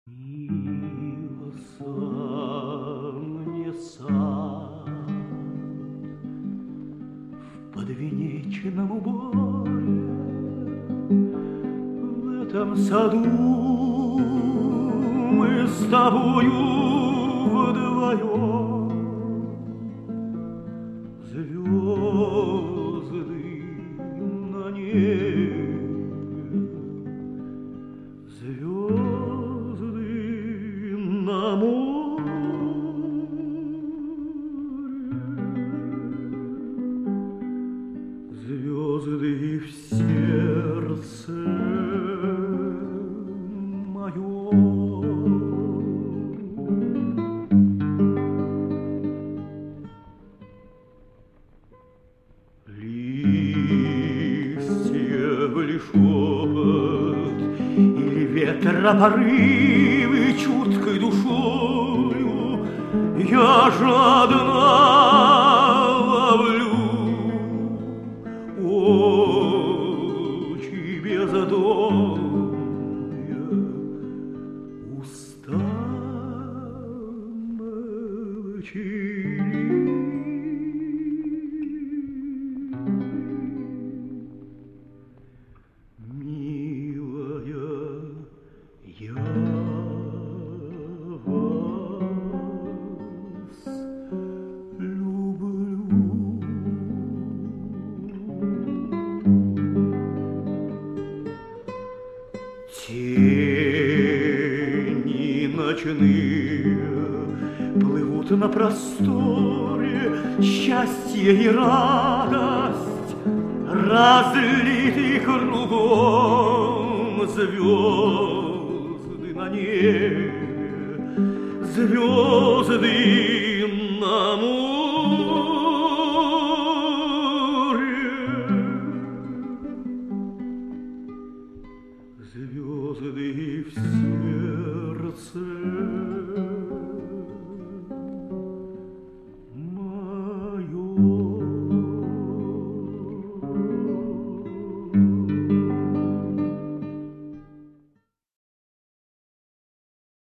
Снился мне сад в подвенечном уборе. В этом саду мы с тобою вдвоем. Звезды на небе, звезды на море, звезды в сердце моем. Ли шепот или ветра порывы чуткой душою я жадно ловлю очи бездомные, уста молчаливы. Я вас люблю. Тени ночные плывут на просторе, счастье и радость разлиты кругом, звезды на небе, звезды на море.